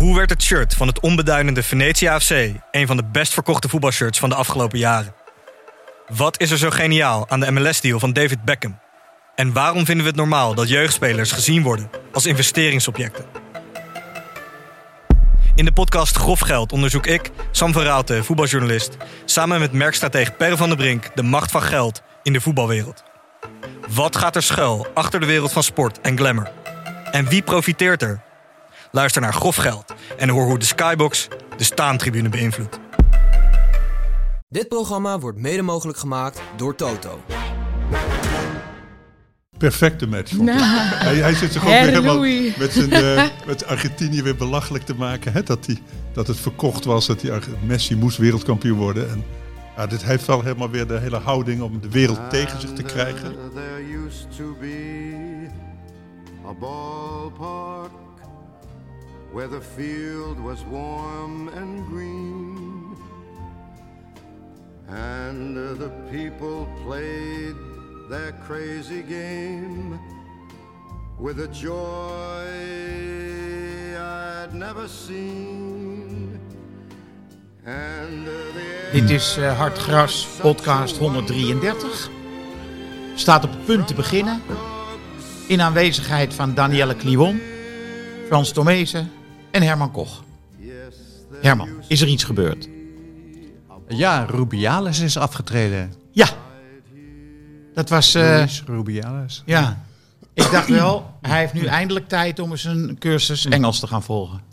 Hoe werd het shirt van het onbeduidende Venetia FC een van de best verkochte voetbalshirts van de afgelopen jaren? Wat is er zo geniaal aan de MLS-deal van David Beckham? En waarom vinden we het normaal dat jeugdspelers gezien worden als investeringsobjecten? In de podcast Grof Geld onderzoek ik, Sam van Raalte, voetbaljournalist, samen met merkstratege Per van der Brink de macht van geld in de voetbalwereld. Wat gaat er schuil achter de wereld van sport en glamour? En wie profiteert er? Luister naar Grof Geld en hoor hoe de Skybox de staantribune beïnvloedt. Dit programma wordt mede mogelijk gemaakt door Toto. Perfecte match. Vond ik. Hij zit zich ook weer helemaal met Argentinië weer belachelijk te maken. Hè? Dat het verkocht was, dat Messi moest wereldkampioen worden. En hij heeft wel helemaal weer de hele houding om de wereld tegen zich te krijgen. There used to be a ballpark where the field was warm and green. And the people played their crazy game with a joy I'd never seen. And Dit is Hartgras, podcast 133. Staat op het punt te beginnen. In aanwezigheid van Danielle Kliwon, Frans Tomezen en Herman Koch. Herman, is er iets gebeurd? Ja, Rubiales is afgetreden. Ja, dat was... Luis Rubiales. Ja, ik dacht wel, hij heeft nu eindelijk tijd om eens een cursus Engels te gaan volgen.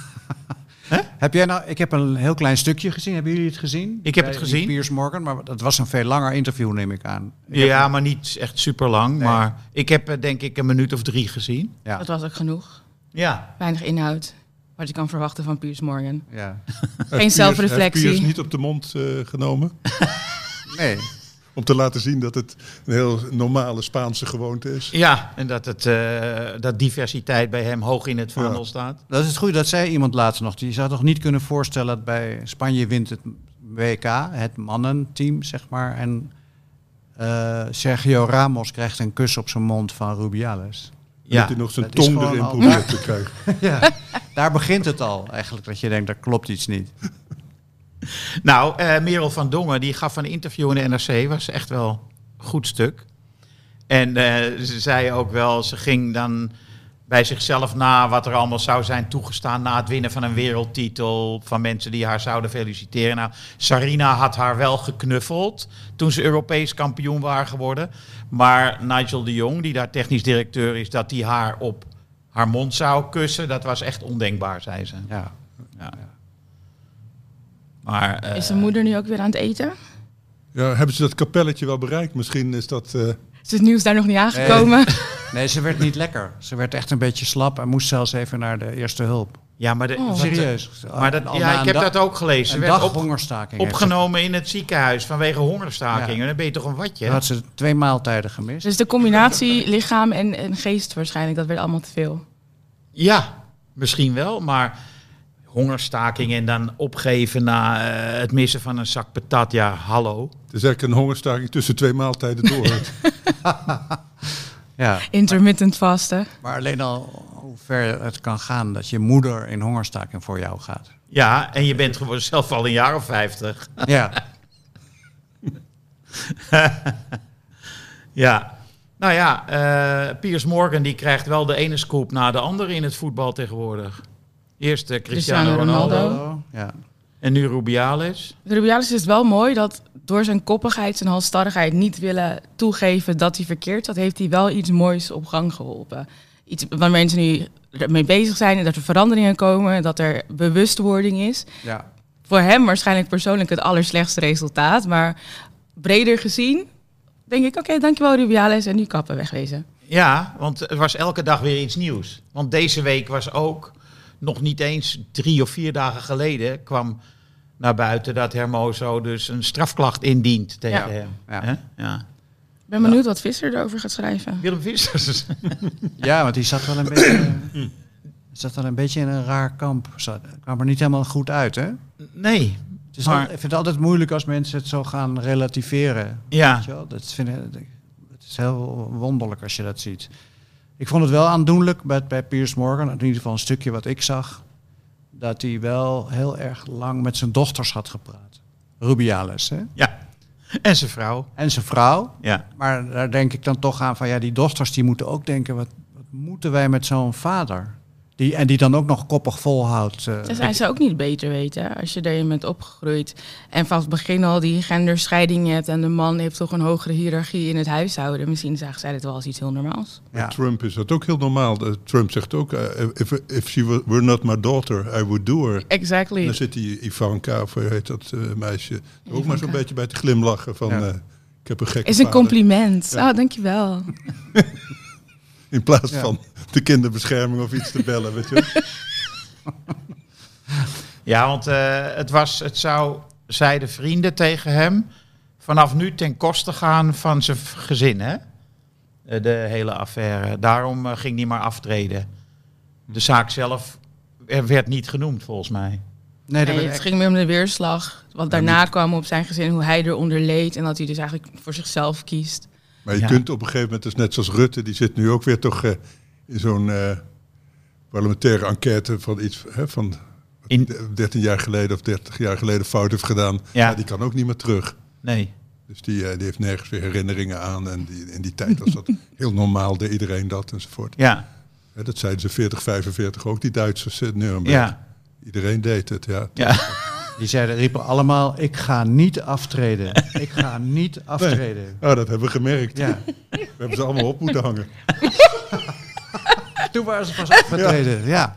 Ik heb een heel klein stukje gezien. Hebben jullie het gezien? Ik heb het gezien. Piers Morgan, maar dat was een veel langer interview, neem ik aan. Maar niet echt super lang. Nee. Maar ik heb denk ik een minuut of 3 gezien. Ja. Dat was ook genoeg. Ja. Weinig inhoud. Wat je kan verwachten van Piers Morgan. Ja. Geen zelfreflectie. Heeft Piers niet op de mond genomen? Nee. Om te laten zien dat het een heel normale Spaanse gewoonte is. Ja, en dat diversiteit bij hem hoog in het vaandel staat. Dat is het goede, dat zei iemand laatst nog. Die zou toch niet kunnen voorstellen dat bij Spanje wint het WK, het mannenteam, zeg maar. En Sergio Ramos krijgt een kus op zijn mond van Rubiales. Ja. Dat hij nog zijn tong erin probeert te krijgen. Ja, daar begint het al eigenlijk, dat je denkt, daar klopt iets niet. Nou, Merel van Dongen, die gaf een interview in de NRC, was echt wel een goed stuk. En ze zei ook wel, ze ging dan bij zichzelf na wat er allemaal zou zijn toegestaan na het winnen van een wereldtitel, van mensen die haar zouden feliciteren. Nou, Sarina had haar wel geknuffeld toen ze Europees kampioen waren geworden. Maar Nigel de Jong, die daar technisch directeur is, dat die haar op haar mond zou kussen, dat was echt ondenkbaar, zei ze. Ja. Maar, is de moeder nu ook weer aan het eten? Ja, hebben ze dat kapelletje wel bereikt? Misschien is dat... Is het nieuws daar nog niet aangekomen? Nee, ze werd niet lekker. Ze werd echt een beetje slap en moest zelfs even naar de eerste hulp. Ja, maar serieus. Maar ik heb dat ook gelezen. Ze werd hongerstaking opgenomen in het ziekenhuis vanwege hongerstakingen. Ja. Dan ben je toch een watje? Dan had ze 2 maaltijden gemist. Dus de combinatie lichaam en geest waarschijnlijk, dat werd allemaal te veel. Ja, misschien wel, maar hongerstaking en dan opgeven na het missen van een zak patat, ja, hallo. Het is eigenlijk een hongerstaking tussen 2 maaltijden door. Ja. Intermittent vasten. Maar alleen al hoe ver het kan gaan dat je moeder in hongerstaking voor jou gaat. Ja, en je bent gewoon zelf al een jaar of 50. Ja. Ja. Nou ja, Piers Morgan die krijgt wel de ene scoop na de andere in het voetbal tegenwoordig. Eerst Cristiano Ronaldo. Ja. En nu Rubiales. Rubiales is wel mooi dat door zijn koppigheid, zijn halstarrigheid niet willen toegeven dat hij verkeerd zat, heeft hij wel iets moois op gang geholpen. Iets waar mensen nu mee bezig zijn en dat er veranderingen komen, dat er bewustwording is. Ja. Voor hem waarschijnlijk persoonlijk het allerslechtste resultaat, maar breder gezien denk ik, oké, dankjewel Rubiales en nu kappen wegwezen. Ja, want er was elke dag weer iets nieuws. Want deze week was ook nog niet eens 3 of 4 dagen geleden kwam naar buiten dat Hermoso dus een strafklacht indient tegen hem. Ja. Ja. Ik ben benieuwd wat Visser erover gaat schrijven. Willem Vissers. Ja, want die zat wel een beetje in een raar kamp. Kwam er niet helemaal goed uit, hè? Nee. Ik vind het altijd moeilijk als mensen het zo gaan relativeren. Ja. Weet je wel? Het is heel wonderlijk als je dat ziet. Ik vond het wel aandoenlijk bij Piers Morgan. In ieder geval een stukje wat ik zag. dat hij wel heel erg lang met zijn dochters had gepraat. Rubiales, hè? Ja. En zijn vrouw. En zijn vrouw. Ja. Maar daar denk ik dan toch aan van, ja, die dochters die moeten ook denken, wat moeten wij met zo'n vader? Die dan ook nog koppig volhoudt. Dat zijn ze ook niet beter weten, hè, als je erin bent opgegroeid. En vanaf het begin al die genderscheiding hebt en de man heeft toch een hogere hiërarchie in het huishouden. Misschien zagen zij dit wel als iets heel normaals. Ja. Trump is dat ook heel normaal. Trump zegt ook, if she were not my daughter, I would do her. Exactly. En dan zit die Ivanka, of hoe heet dat meisje, ook maar zo'n beetje bij te glimlachen van, ik heb een gekke Is een vader. compliment. Ja. Oh, dankjewel. In plaats van de kinderbescherming of iets te bellen, weet je. Ja, want het zou, zeiden vrienden tegen hem, vanaf nu ten koste gaan van zijn gezin, hè? De hele affaire. Daarom ging hij maar aftreden. De zaak zelf werd niet genoemd, volgens mij. Nee, Het ging meer om de weerslag. Wat daarna kwam op zijn gezin, hoe hij eronder leed. En dat hij dus eigenlijk voor zichzelf kiest. Maar je kunt op een gegeven moment, dus net zoals Rutte, die zit nu ook weer toch in zo'n parlementaire enquête van iets van 13 jaar geleden of 30 jaar geleden fout heeft gedaan. Ja, die kan ook niet meer terug. Nee. Dus die heeft nergens weer herinneringen aan. En in die tijd was dat heel normaal, deed iedereen dat enzovoort. Ja. Dat zeiden ze 40, 45 ook, die Duitsers in Nuremberg. Ja. Iedereen deed het, ja. Die riepen allemaal, ik ga niet aftreden. Ik ga niet aftreden. Nee. Oh, dat hebben we gemerkt. Ja. We hebben ze allemaal op moeten hangen. Toen waren ze pas afgetreden, ja.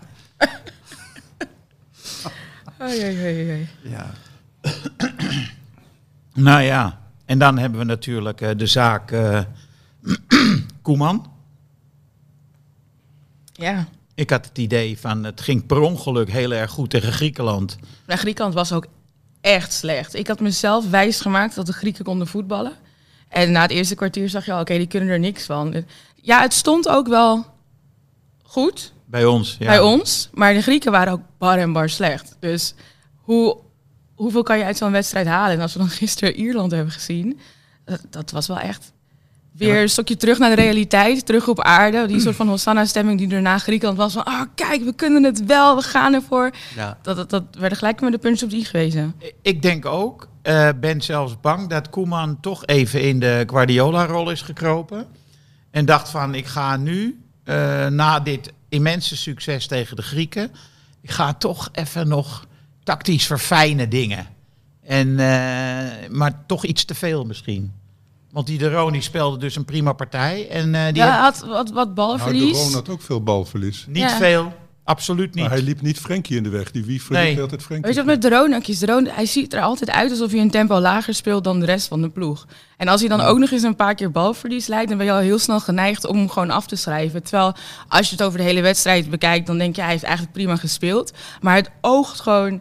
Ja. Nou ja, en dan hebben we natuurlijk de zaak Koeman. Ja. Ik had het idee van, het ging per ongeluk heel erg goed tegen Griekenland. Maar Griekenland was ook echt slecht. Ik had mezelf wijs gemaakt dat de Grieken konden voetballen. En na het eerste kwartier zag je al, oké, die kunnen er niks van. Ja, het stond ook wel goed. Bij ons, ja. Bij ons. Maar de Grieken waren ook bar en bar slecht. Dus hoeveel kan je uit zo'n wedstrijd halen? En als we dan gisteren Ierland hebben gezien, dat was wel echt weer een stokje terug naar de realiteit, terug op aarde. Die soort van Hosanna-stemming die daarna Griekenland was van, kijk, we kunnen het wel, we gaan ervoor. Ja. Dat werden gelijk met de punch op de i gewezen. Ik denk ook, ben zelfs bang dat Koeman toch even in de Guardiola-rol is gekropen. En dacht van, ik ga nu, na dit immense succes tegen de Grieken, ik ga toch even nog tactisch verfijnen dingen. Maar toch iets te veel misschien. Want die De Roon speelde dus een prima partij. En die had wat balverlies. De Roon had ook veel balverlies. Niet veel, absoluut niet. Maar hij liep niet Frenkie in de weg. Die Wiever liep altijd Frenkie. Weet je wat met De Roon is? De Roon, hij ziet er altijd uit alsof hij een tempo lager speelt dan de rest van de ploeg. En als hij dan ook nog eens een paar keer balverlies lijkt, dan ben je al heel snel geneigd om hem gewoon af te schrijven. Terwijl als je het over de hele wedstrijd bekijkt, dan denk je, hij heeft eigenlijk prima gespeeld. Maar het oogt gewoon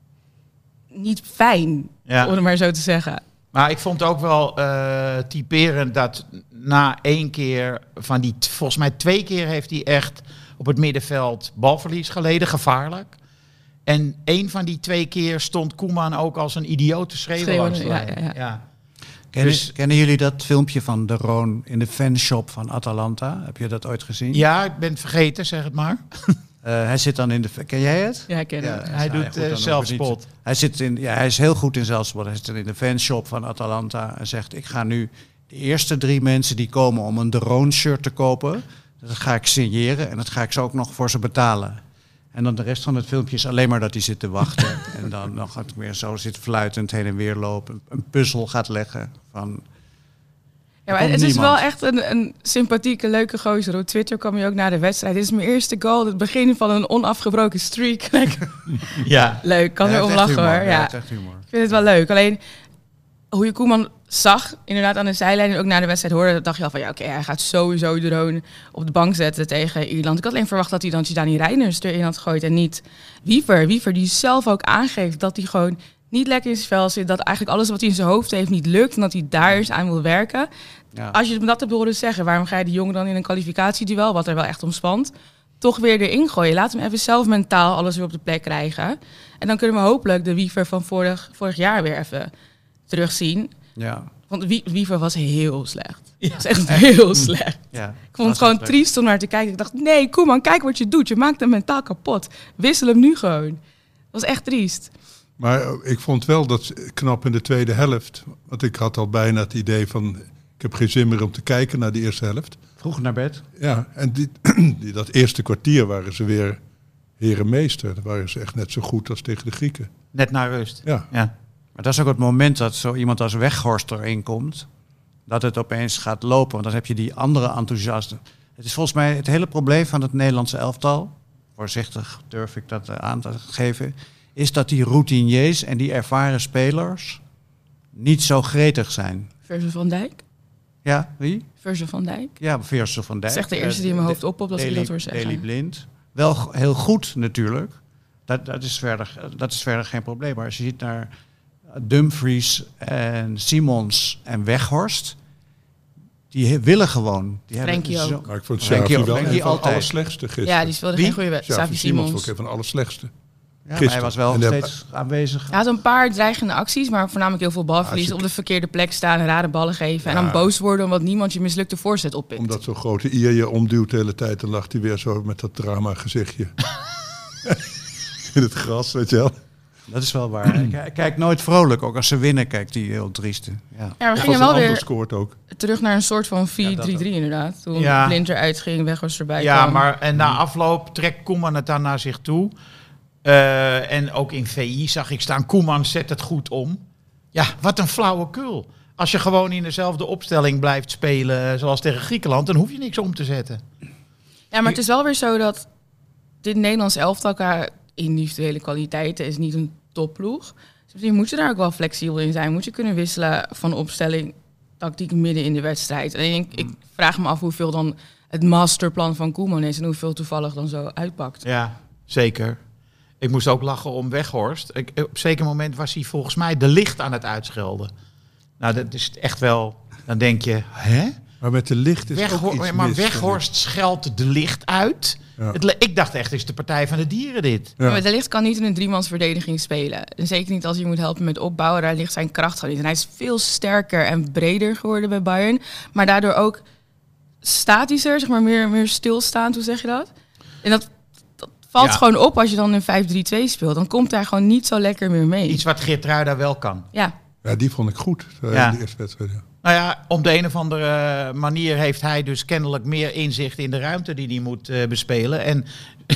niet fijn, om het maar zo te zeggen. Maar ik vond ook wel typerend dat na 1 keer van die, volgens mij 2 keer heeft hij echt op het middenveld balverlies geleden, gevaarlijk. En 1 van die 2 keer stond Koeman ook als een idioot te schreeuwen langs de lijn. Ja. Kennen jullie dat filmpje van De Roon in de fanshop van Atalanta? Heb je dat ooit gezien? Ja, ik ben het vergeten, zeg het maar. Hij zit dan in de... Ken jij het? Ja, ik ken het. Hij doet zelfspot. Hij is heel goed in zelfspot. Hij zit in de fanshop van Atalanta en zegt, ik ga nu de eerste 3 mensen die komen om een De Roon shirt te kopen, dat ga ik signeren en dat ga ik ze ook nog voor ze betalen. En dan de rest van het filmpje is alleen maar dat hij zit te wachten. En dan nog het weer zo zit fluitend heen en weer lopen. Een puzzel gaat leggen van... Ja, maar het is wel echt een sympathieke, leuke gozer. Op Twitter kwam je ook na de wedstrijd. Dit is mijn eerste goal, het begin van een onafgebroken streak. Ja. Leuk, kan er om lachen hoor. Ja, echt humor. Ik vind het wel leuk. Alleen, hoe je Koeman zag, inderdaad aan de zijlijn en ook na de wedstrijd hoorde, dacht je al van, ja, oké, hij gaat sowieso De Roon op de bank zetten tegen Ierland. Ik had alleen verwacht dat hij dan Tjani Reijnders erin had gegooid en niet Wiever. Wiever die zelf ook aangeeft dat hij gewoon niet lekker in zijn vel zit, dat eigenlijk alles wat hij in zijn hoofd heeft niet lukt en dat hij daar eens aan wil werken. Ja. Als je dat hebt horen zeggen, waarom ga je die jongen dan in een kwalificatieduel, wat er wel echt om spant, toch weer erin gooien? Laat hem even zelf mentaal alles weer op de plek krijgen. En dan kunnen we hopelijk de Wiever van vorig jaar weer even terugzien. Ja. Want Wiever was heel slecht. Ja. Was echt heel slecht. Ja. Ik vond het gewoon triest om naar te kijken. Ik dacht, nee, Koeman, kijk wat je doet. Je maakt hem mentaal kapot. Wissel hem nu gewoon. was echt triest. Maar ik vond wel dat knap in de tweede helft. Want ik had al bijna het idee van... ik heb geen zin meer om te kijken naar de eerste helft. Vroeg naar bed. Ja, en dat eerste kwartier waren ze weer herenmeester. Dan waren ze echt net zo goed als tegen de Grieken. Net na rust. Ja. Maar dat is ook het moment dat zo iemand als Weghorst erin komt. Dat het opeens gaat lopen. Want dan heb je die andere enthousiasten. Het is volgens mij het hele probleem van het Nederlandse elftal. Voorzichtig durf ik dat aan te geven. Is dat die routiniers en die ervaren spelers niet zo gretig zijn. Virgil van Dijk? Ja, wie? Virgil van Dijk? Ja, Virgil van Dijk. Dat is echt de eerste die in mijn hoofd oppopt als ik dat hoor zeggen. Daley Blind. Wel heel goed natuurlijk. Dat is verder geen probleem. Maar als je ziet naar Dumfries en Simons en Weghorst... die willen gewoon. Frenkie ook. Maar ik vond Xavi wel een van de altijd. allerslechtste gisteren. Ja, die speelde geen goede wedstrijd. Xavi Simons vond ik een van de allerslechtste. Ja, maar hij was wel steeds aanwezig. Hij had een paar dreigende acties, maar voornamelijk heel veel balverlies. Op de verkeerde plek staan, rare ballen geven. En dan boos worden omdat niemand je mislukte voorzet oppikt. Omdat zo'n grote Ier je omduwt de hele tijd. Dan lag hij weer zo met dat drama gezichtje. In het gras, weet je wel. Dat is wel waar. Hij kijkt nooit vrolijk. Ook als ze winnen kijkt hij heel triest. Ja, we gingen wel weer scoort ook. Terug naar een soort van 4-3-3 inderdaad. Toen Blind eruit ging, Weghorst erbij Ja, kwam. maar en na afloop trekt Koeman het dan naar zich toe. En ook in VI zag ik staan, Koeman zet het goed om. Ja, wat een flauwekul. Als je gewoon in dezelfde opstelling blijft spelen zoals tegen Griekenland, dan hoef je niks om te zetten. Ja, maar het is wel weer zo dat dit Nederlands elftal qua individuele kwaliteiten is niet een topploeg. Dus misschien moet je daar ook wel flexibel in zijn. Moet je kunnen wisselen van opstelling, tactiek midden in de wedstrijd. En ik vraag me af hoeveel dan het masterplan van Koeman is en hoeveel toevallig dan zo uitpakt. Ja, zeker. Ik moest ook lachen om Weghorst. Op een zeker moment was hij volgens mij de licht aan het uitschelden. Nou, dat is echt wel... Dan denk je, hè? Maar met de licht is ook iets maar mis, Weghorst scheldt de licht uit. Ja. Ik dacht echt, het is de Partij van de Dieren dit. Ja. Maar de Ligt kan niet in een driemansverdediging spelen. En zeker niet als je moet helpen met opbouwen. Daar ligt zijn kracht gewoon niet. En hij is veel sterker en breder geworden bij Bayern. Maar daardoor ook statischer, zeg maar meer stilstaand. Hoe zeg je dat? En dat valt gewoon op als je dan een 5-3-2 speelt. Dan komt daar gewoon niet zo lekker meer mee. Iets wat Geertruida wel kan. Ja. Ja, die vond ik goed. In de eerste wedstrijd. Ja. Nou ja, op de een of andere manier heeft hij dus kennelijk meer inzicht in de ruimte die hij moet bespelen. En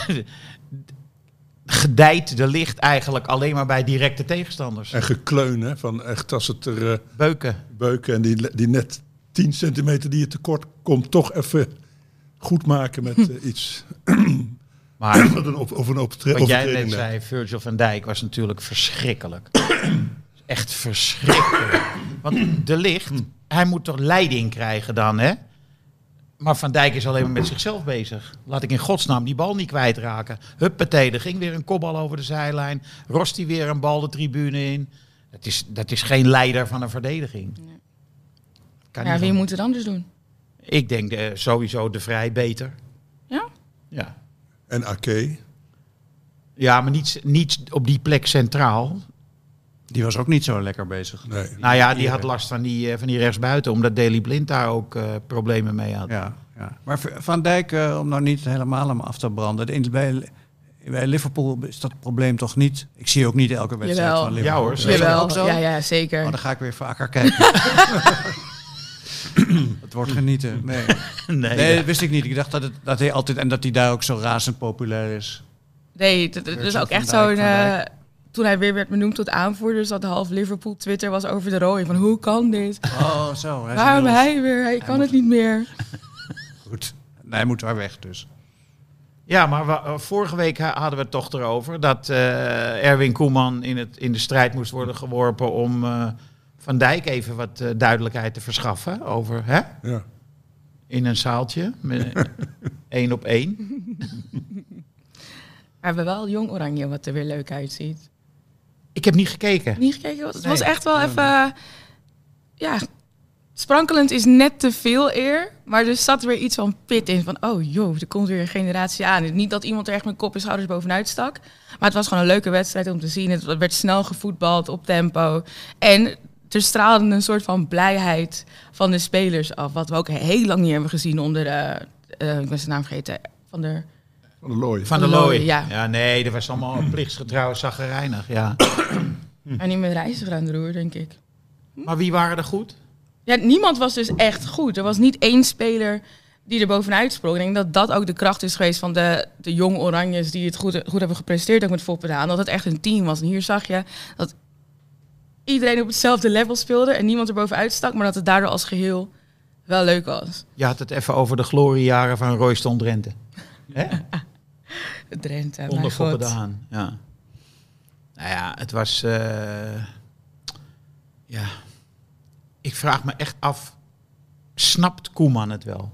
gedijt de licht eigenlijk alleen maar bij directe tegenstanders. En gekleun, hè, van echt als het er... Beuken. En die net 10 centimeter die je tekort komt, toch even goed maken met iets... Maar of een wat jij net zei, Virgil van Dijk was natuurlijk verschrikkelijk. Echt verschrikkelijk. Want de licht, hij moet toch leiding krijgen dan, hè? Maar Van Dijk is alleen maar met zichzelf bezig. Laat ik in godsnaam die bal niet kwijtraken. Huppatee, er ging weer een kopbal over de zijlijn. Rost hij weer een bal de tribune in. Dat is geen leider van een verdediging. Ja, wie moet het anders doen? Ik denk sowieso De Vrij beter. Ja? Ja. En Ake? Ja, maar niet op die plek centraal. Die was ook niet zo lekker bezig. Nee. Nou ja, die had last van die rechtsbuiten, omdat Daley Blind daar ook problemen mee had. Ja. Maar Van Dijk, om nou niet helemaal hem af te branden. Bij Liverpool is dat probleem toch niet... Ik zie ook niet elke wedstrijd van Liverpool. Ja hoor, Jawel. Ook zo? Ja, zeker. Dan ga ik weer vaker kijken. Het wordt genieten. Nee, dat wist ik niet. Ik dacht dat hij altijd... En dat hij daar ook zo razend populair is. Nee, dat is ook echt zo'n... toen hij weer werd benoemd tot aanvoerder, dat half Liverpool Twitter was over de rode. Van hoe kan dit? Oh, zo. Waarom hij weer? Hij kan het niet meer. Goed. Nee, hij moet daar weg dus. Ja, maar vorige week hadden we het toch erover dat Erwin Koeman in de strijd moest worden geworpen om Van Dijk even wat duidelijkheid te verschaffen over, hè? Ja. In een zaaltje, 1 op 1. Maar we hebben wel Jong Oranje wat er weer leuk uitziet. Ik heb niet gekeken. Niet gekeken? Het was echt wel even... Ja, sprankelend is net te veel eer. Maar er zat weer iets van pit in. Van, oh joh, er komt weer een generatie aan. Niet dat iemand er echt met kop en schouders bovenuit stak. Maar het was gewoon een leuke wedstrijd om te zien. Het werd snel gevoetbald, op tempo. En er straalde een soort van blijheid van de spelers af. Wat we ook heel lang niet hebben gezien onder ik ben zijn naam vergeten, van de... Van der Looy. Ja. Ja, nee, dat was allemaal plichtsgetrouw, zaggerijnig. Ja. En niet met Reiziger aan de roer, denk ik. Maar wie waren er goed? Ja, niemand was dus echt goed. Er was niet één speler die er bovenuit sprong. Ik denk dat dat ook de kracht is geweest van de jonge Oranjes die het goed hebben gepresteerd, ook met Foppedaan. Dat het echt een team was. En hier zag je dat iedereen op hetzelfde level speelde en niemand er bovenuit stak, maar dat het daardoor als geheel wel leuk was. Je had het even over de gloriejaren van Royston Drenthe. Hè? Drenthe, Onder mijn god. Foppedaan. Ja. Nou ja, het was... ja. Ik vraag me echt af, snapt Koeman het wel?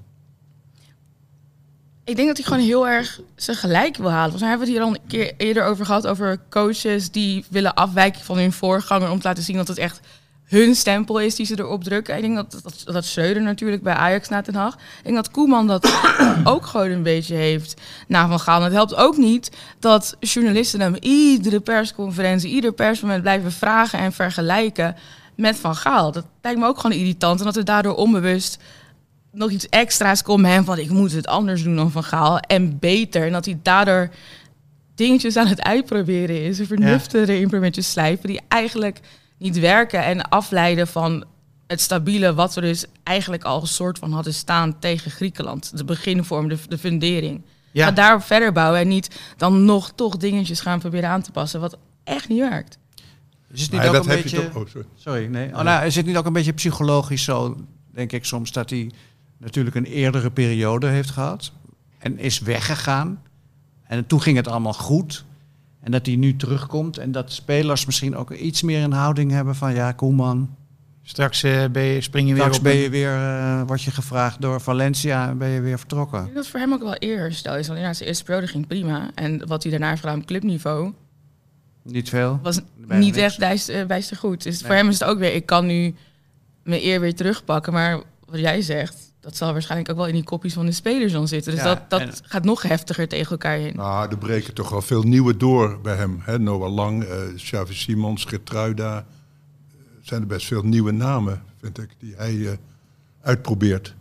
Ik denk dat hij gewoon heel erg zijn gelijk wil halen. Volgens mij hebben we het hier al een keer eerder over gehad, over coaches die willen afwijken van hun voorganger om te laten zien dat het echt hun stempel is die ze erop drukken. Ik denk dat Schreuder natuurlijk bij Ajax na Ten Hag. Ik denk dat Koeman dat ook gewoon een beetje heeft na Van Gaal. En het helpt ook niet dat journalisten hem iedere persconferentie, ieder persmoment blijven vragen en vergelijken met Van Gaal. Dat lijkt me ook gewoon irritant. En dat er daardoor onbewust nog iets extra's komt hem van ik moet het anders doen dan Van Gaal en beter. En dat hij daardoor dingetjes aan het uitproberen is. Vernuftige implementjes slijpen die eigenlijk niet werken en afleiden van het stabiele wat we dus eigenlijk al een soort van hadden staan tegen Griekenland. De beginvorm, de fundering. Ja. Ga daarop verder bouwen en niet dan nog toch dingetjes gaan proberen aan te passen wat echt niet werkt. Is het niet ook een heb beetje... je toch... Sorry, nee. Is het niet ook een beetje psychologisch zo, denk ik soms, dat hij natuurlijk een eerdere periode heeft gehad en is weggegaan. En toen ging het allemaal goed. En dat hij nu terugkomt en dat spelers misschien ook iets meer een houding hebben van ja, Koeman. Straks spring je weer Straks op ben je weer, word je gevraagd door Valencia en ben je weer vertrokken. Ik denk dat het voor hem ook wel eerder stel is. Want inderdaad, zijn eerste periode ging prima. En wat hij daarna heeft gedaan op clubniveau Niet veel. was Bijna niet niks. echt bijster goed. Dus voor hem is het ook weer, ik kan nu mijn eer weer terugpakken. Maar wat jij zegt, dat zal waarschijnlijk ook wel in die kopjes van de spelers dan zitten. Dus Ja, dat en- gaat nog heftiger tegen elkaar heen. Nou, er breken toch wel veel nieuwe door bij hem. Hè? Noah Lang, Xavi Simons, Geertruida. Zijn er best veel nieuwe namen, vind ik, die hij uitprobeert.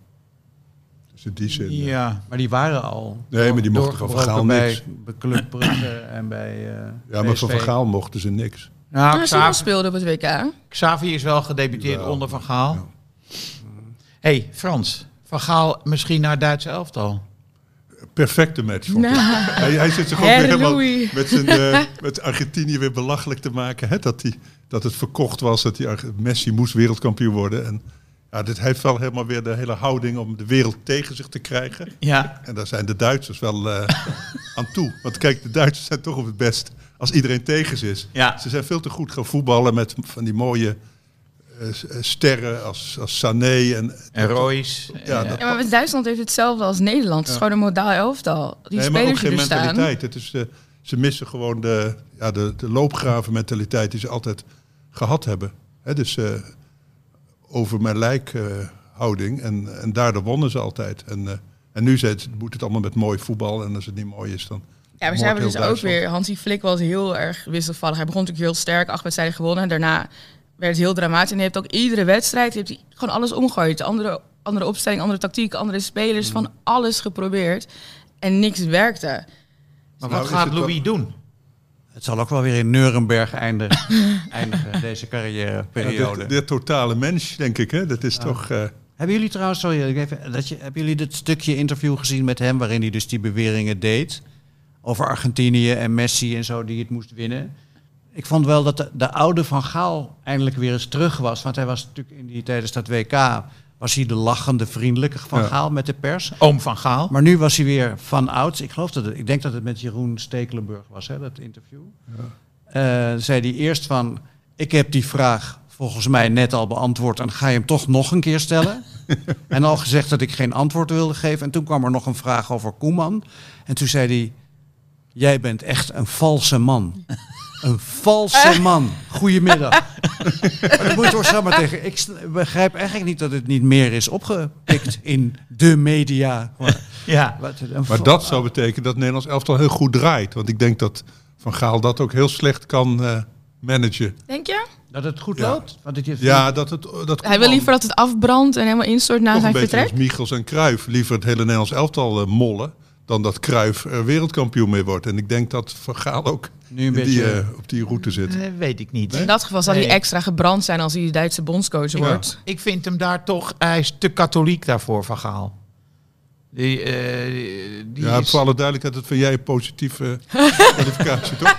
Dus in die zin... Ja. Maar die waren al Nee, maar die mochten van Van Gaal doorgebroken niks. bij Club Brugge en bij Ja, maar van PSV. Van Gaal mochten ze niks. Nou, Maar Simons speelde op het WK. Xavi is wel gedebuteerd Jawel. onder Van Gaal. Ja. Hey, Frans. Van Gaal misschien naar het Duitse elftal. Perfecte match, vond ik. Nou. Hij zit zich ook weer helemaal Louis. met Argentinië weer belachelijk te maken. Hè? Dat het verkocht was, dat Messi moest wereldkampioen worden. En ja, dit heeft wel helemaal weer de hele houding om de wereld tegen zich te krijgen. Ja. En daar zijn de Duitsers wel aan toe. Want kijk, de Duitsers zijn toch op het best als iedereen tegen ze is. Ja. Ze zijn veel te goed gaan voetballen met van die mooie sterren als Sané. En Royce. Ja, Ja, maar Duitsland heeft hetzelfde als Nederland. Het is gewoon een modaal elftal. Die Nee, maar ook spelers die geen er staan. mentaliteit. Het is ze missen gewoon de loopgraven mentaliteit die ze altijd gehad hebben. Hè, dus over mijn lijk houding. En daardoor wonnen ze altijd. En nu moet het allemaal met mooi voetbal. En als het niet mooi is, dan... Ja, maar ze hebben dus ook weer... Hansi Flick was heel erg wisselvallig. Hij begon natuurlijk heel sterk, 8 wedstrijden gewonnen. En daarna werd het heel dramatisch. En hij heeft ook iedere wedstrijd heeft hij gewoon alles omgegooid. Andere opstelling, andere tactiek, andere spelers. Van alles geprobeerd. En niks werkte. Maar Nou, wat is gaat het wel- Louis doen? Het zal ook wel weer in Nuremberg eindigen deze carrièreperiode. De totale mens, denk ik. Hè? Dat is toch... Hebben jullie trouwens, hebben jullie dit stukje interview gezien met hem waarin hij dus die beweringen deed over Argentinië en Messi en zo die het moest winnen? Ik vond wel dat de oude Van Gaal eindelijk weer eens terug was, want hij was natuurlijk tijdens dat WK was hij de lachende, vriendelijke Van Gaal met de pers. Oom Van Gaal. Maar nu was hij weer van ouds. Ik denk dat het met Jeroen Stekelenburg was, hè, dat interview. Zei hij eerst van, ik heb die vraag volgens mij net al beantwoord en ga je hem toch nog een keer stellen? En al gezegd dat ik geen antwoord wilde geven. En toen kwam er nog een vraag over Koeman. En toen zei hij, jij bent echt een valse man. Een valse man. Goedemiddag. Maar dat moet je toch samen tegen. Ik begrijp eigenlijk niet dat het niet meer is opgepikt in de media. Ja. Maar dat zou betekenen dat het Nederlands elftal heel goed draait. Want ik denk dat Van Gaal dat ook heel slecht kan managen. Denk je? Dat het goed Ja. loopt? Want het Ja, dat Hij wil liever dat het afbrandt en helemaal instort na toch een zijn beetje vertrek. als Michels en Cruijff liever het hele Nederlands elftal mollen dan dat Cruijff er wereldkampioen mee wordt. En ik denk dat Van Gaal ook Nu een beetje... op die route zit. Weet ik niet. In dat geval zal hij Nee. extra gebrand zijn als hij de Duitse bondscoach wordt. Ik vind hem daar toch... Hij is te katholiek daarvoor, Van Gaal. Die Ja, is... voor alle duidelijkheid, dat vind jij een positieve kwalificatie, toch?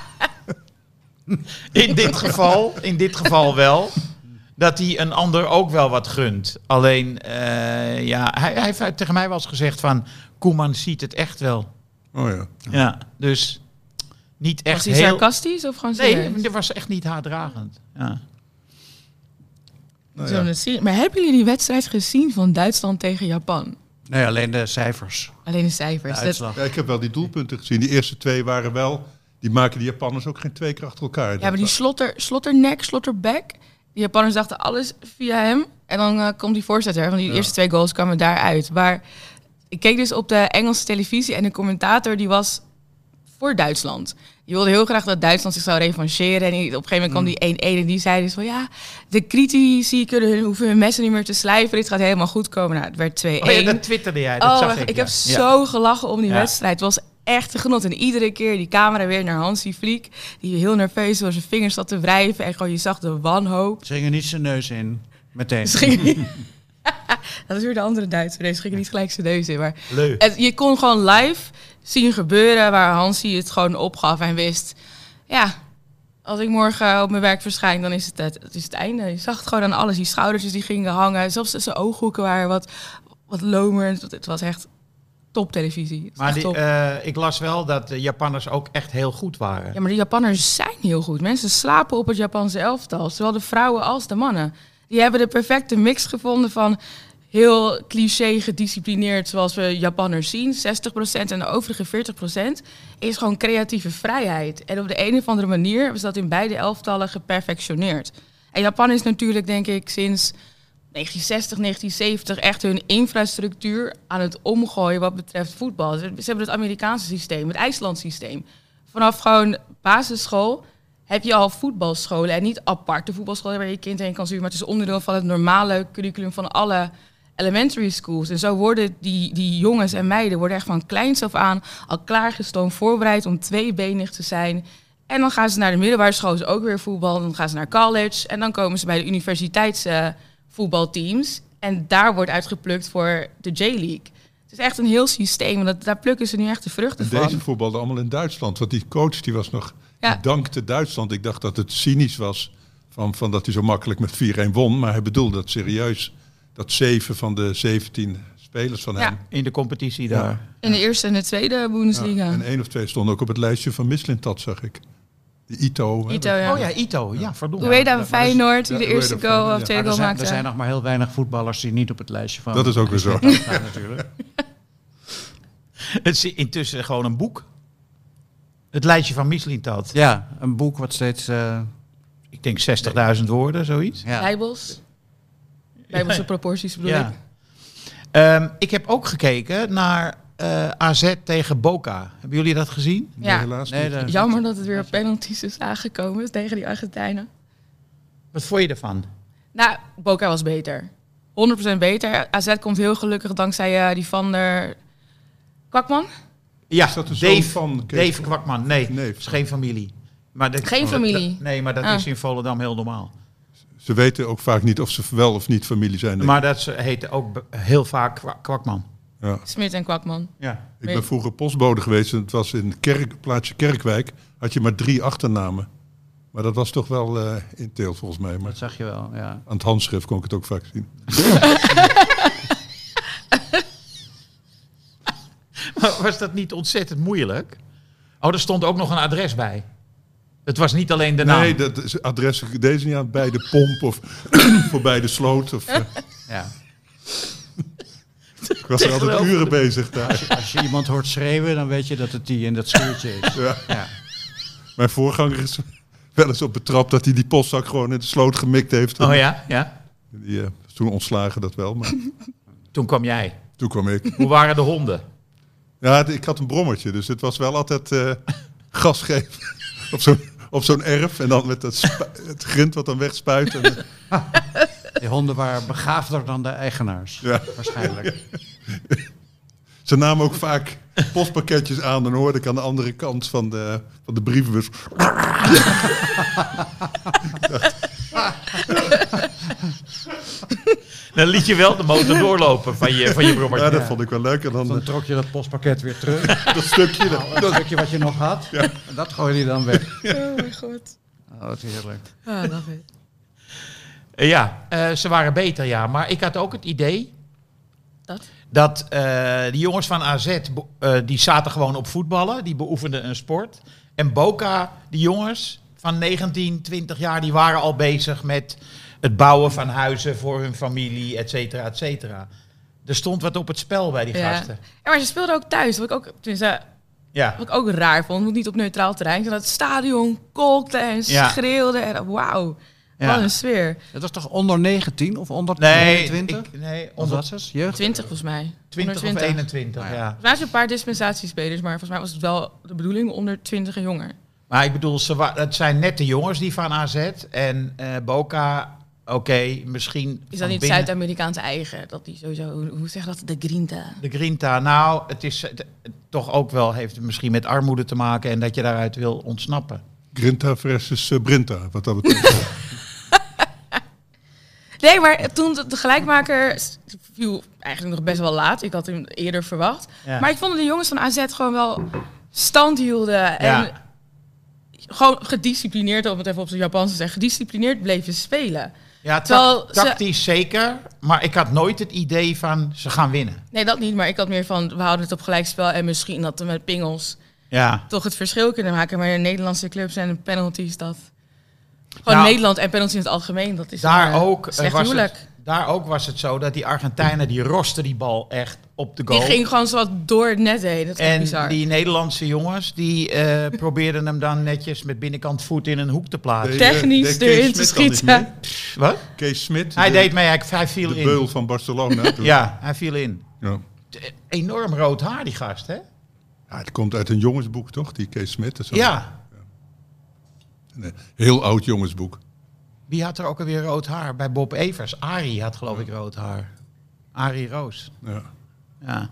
In dit geval wel. Dat hij een ander ook wel wat gunt. Alleen, hij heeft tegen mij wel eens gezegd van... Koeman ziet het echt wel. Oh ja. Ja, dus niet echt Was hij heel... sarcastisch of gewoon Nee, serieus? dit was echt niet haatdragend. Ja. Nou Zullen we ja. het zien? Maar hebben jullie die wedstrijd gezien van Duitsland tegen Japan? Nee, alleen de cijfers. Alleen de cijfers. De Dat- uitslag. Ja, ik heb wel die doelpunten gezien. Die eerste 2 waren wel... Die maken die Japanners ook geen 2 keer achter elkaar. ja, maar die slotternek, slotterback. Die Japanners dachten alles via hem. En dan komt die voorzetter. Want die eerste 2 goals kwamen daaruit. Maar ik keek dus op de Engelse televisie. En de commentator die was voor Duitsland. Die wilde heel graag dat Duitsland zich zou revancheren. En op een gegeven moment kwam die 1-1. En die zei dus van ja, de critici hoeven hun messen niet meer te slijven. Dit gaat helemaal goed komen. Nou, het werd 2-1. Oh ja, dat twitterde jij. Dat zag ik. Ik ja. heb zo gelachen om die Ja. wedstrijd. Het was echt een genot. En iedere keer die camera weer naar Hansi Flick. Die heel nerveus was, zijn vingers zat te wrijven. En gewoon je zag de wanhoop. Ze gingen niet zijn neus in. Meteen. Ze gingen niet- dat is weer de andere Duitser. Deze gingen niet gelijk zijn neus in. Maar Leuk. je kon gewoon live zien gebeuren waar Hansi het gewoon opgaf. En wist, ja, als ik morgen op mijn werk verschijn, dan is het is het einde. Je zag het gewoon aan alles. Die schoudertjes die gingen hangen. Zelfs zijn ooghoeken waren wat lomer. Het was echt top televisie. Het was Maar echt top. ik las wel dat de Japanners ook echt heel goed waren. Ja, maar de Japanners zijn heel goed. Mensen slapen op het Japanse elftal. Zowel de vrouwen als de mannen. Die hebben de perfecte mix gevonden van heel cliché gedisciplineerd zoals we Japanners zien. 60% en de overige 40% is gewoon creatieve vrijheid. En op de een of andere manier hebben ze dat in beide elftallen geperfectioneerd. En Japan is natuurlijk, denk ik, sinds 1960, 1970 echt hun infrastructuur aan het omgooien wat betreft voetbal. Ze hebben het Amerikaanse systeem, het IJsland systeem. Vanaf gewoon basisschool heb je al voetbalscholen en niet aparte voetbalscholen waar je kind heen kan sturen, maar het is onderdeel van het normale curriculum van alle elementary schools. En zo worden die jongens en meiden worden echt van kleins af aan al klaargestoomd, voorbereid om tweebenig te zijn. En dan gaan ze naar de middelbare school, is ook weer voetbal. Dan gaan ze naar college en dan komen ze bij de universiteitsvoetbalteams. En daar wordt uitgeplukt voor de J-League. Het is echt een heel systeem. En daar plukken ze nu echt de vruchten En van. deze voetbalden allemaal in Duitsland. Want die coach die was nog... Ja. Die dankte Duitsland. Ik dacht dat het cynisch was van dat hij zo makkelijk met 4-1 won. Maar hij bedoelde dat serieus. Dat 7 van de 17 spelers van Ja. hem... In de competitie daar. In de eerste en de tweede Bundesliga. En 1 of 2 stonden ook op het lijstje van Mislintat, zag ik. Die Ito. hè, Ito, dat- ja. Oh ja, Ito. Ja, verdomme. Hoe heet dat? maar Feyenoord, die ja, de hoe eerste heet dat? goal Ja. of tweede Maar goal er maakte. zijn nog maar heel weinig voetballers die niet op het lijstje van... Dat is ook weer zo. staan natuurlijk. Het is intussen gewoon een boek. Het lijstje van Mislintat. Ja, een boek wat steeds... Ik denk 60.000 woorden, zoiets. ja. Bijbelse proporties bedoel ik. Ik heb ook gekeken naar AZ tegen Boca. Hebben jullie dat gezien? Ja. Helaas Nee, niet. dat- Jammer dat het weer op penalties is aangekomen tegen die Argentijnen. Wat vond je ervan? Nou, Boca was beter. 100% beter. AZ komt heel gelukkig dankzij die Van der Kwakman. Ja, Is dat de zoon Dave, van Kees Dave Kwakman. Nee, Nee. het is geen familie. Maar Geen familie? Nee, maar dat Ah. is in Volendam heel normaal. Ze weten ook vaak niet of ze wel of niet familie zijn. denk ik. Maar dat heette ook heel vaak Kwakman. Ja. Smit en Kwakman. Ja. Ik ben vroeger postbode geweest en het was in plaatsje Kerkwijk. Had je maar 3 achternamen. Maar dat was toch wel inteel volgens mij. Maar Dat zag je wel, ja. aan het handschrift kon ik het ook vaak zien. Maar was dat niet ontzettend moeilijk? Oh, er stond ook nog een adres bij. Het was niet alleen de naam. Nee, dat is adres deze niet aan bij de pomp of voorbij de sloot. Of, ja. ik was er altijd uren bezig daar. Als je iemand hoort schreeuwen, dan weet je dat het die in dat schuurtje is. Ja. Ja. Mijn voorganger is wel eens op betrapt dat hij die postzak gewoon in de sloot gemikt heeft. Oh ja? Ja. Die is toen ontslagen dat wel, maar Toen kwam jij. toen kwam ik. Hoe waren de honden? Ja, ik had een brommertje, dus het was wel altijd gas geven op zo'n erf. En dan met het grind wat dan wegspuit. En, Die honden waren begaafder dan de eigenaars, ja. waarschijnlijk. Ze namen ook vaak postpakketjes aan. Dan hoorde ik aan de andere kant van de brievenbus. Dan liet je wel de motor doorlopen van je brommertje. Ja, dat vond ik wel leuk. En Dan trok je dat postpakket weer terug. dat stukje. Dat stukje wat je nog had. Ja. En dat gooi je dan weg. Oh mijn god. Oh, wat heerlijk. Ah, love it. Ze waren beter, ja. Maar ik had ook het idee Dat? die jongens van AZ, die zaten gewoon op voetballen. Die beoefenden een sport. En Boca, die jongens van 19, 20 jaar, die waren al bezig met het bouwen van huizen voor hun familie, et cetera, et cetera. Er stond wat op het spel bij die gasten. Ja, maar ze speelden ook thuis. Wat ik ook raar vond. Niet op neutraal terrein. Dat het stadion kolkte en schreeuwde. En wauw. Wat een sfeer. Dat was toch onder 19 of onder 22? Onder wat was het? Jeugd? 20 volgens mij. 20 of 21, ja. Volgens mij had je een paar dispensatiespelers, maar volgens mij was het wel de bedoeling onder 20 en jonger. Maar ik bedoel, het zijn nette jongens die van AZ. En Boca, misschien... Is dat niet Zuid-Amerikaans eigen? Dat die sowieso, hoe zeg je dat? De grinta. De grinta, nou, het is toch ook wel, heeft het misschien met armoede te maken en dat je daaruit wil ontsnappen. Grinta versus Brinta, wat dat betreft. Nee, maar toen de gelijkmaker viel eigenlijk nog best wel laat. Ik had hem eerder verwacht. Ja. Maar ik vond dat de jongens van AZ gewoon wel stand hielden. En gewoon gedisciplineerd, om het even op zijn Japans te zeggen, gedisciplineerd bleven spelen. Ja, tactisch zeker. Maar ik had nooit het idee van, ze gaan winnen. Nee, dat niet. Maar ik had meer van, we houden het op gelijkspel. En misschien dat we met pingels toch het verschil kunnen maken. Maar in Nederlandse clubs en penalties, dat... Gewoon Nederland en penalties in het algemeen, dat is slecht huwelijk. Daar ook was het zo dat die Argentijnen, die rosten die bal echt op de goal. Die ging gewoon zo wat door het net heen. Dat is en bizar. Die Nederlandse jongens, die probeerden hem dan netjes met binnenkant voet in een hoek te plaatsen. Technisch erin te schieten. Wat? Kees Smit. Hij deed mee, hij viel in. De beul van Barcelona. Ja, hij viel in. Ja. Enorm rood haar, die gast, hè? Ja, het komt uit een jongensboek, toch? Die Kees Smit. Ja. Een heel oud jongensboek. Wie had er ook alweer rood haar? Bij Bob Evers. Arie had geloof ik rood haar. Arie Roos. Ja.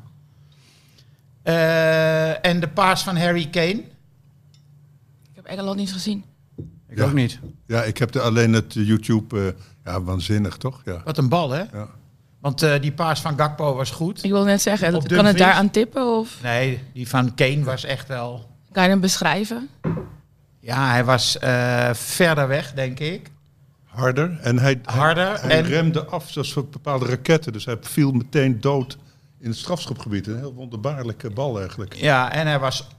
En de paas van Harry Kane? Ik heb Engeland niet gezien. Ik ook niet. Ja, ik heb alleen het YouTube... waanzinnig, toch? Ja. Wat een bal, hè? Ja. Want die paas van Gakpo was goed. Ik wil net zeggen, kan het daar aan tippen? Of? Nee, die van Kane was echt wel... Kan je hem beschrijven? Ja, hij was verder weg, denk ik. Harder. En hij en remde af, zoals voor bepaalde raketten. Dus hij viel meteen dood in het strafschopgebied. Een heel wonderbaarlijke bal eigenlijk. Ja, en